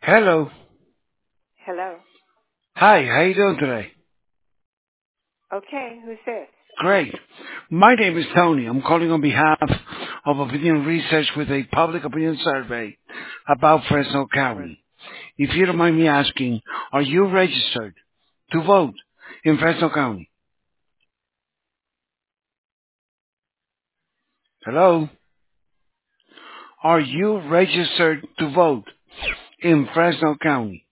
Hello. Hello. Hi, how you doing today? Okay, who's this? Great. My name is Tony. I'm calling on behalf of Opinion Research with a public opinion survey about Fresno County. If you don't mind me asking, are you registered to vote in Fresno County? Hello? Are you registered to vote in Fresno County?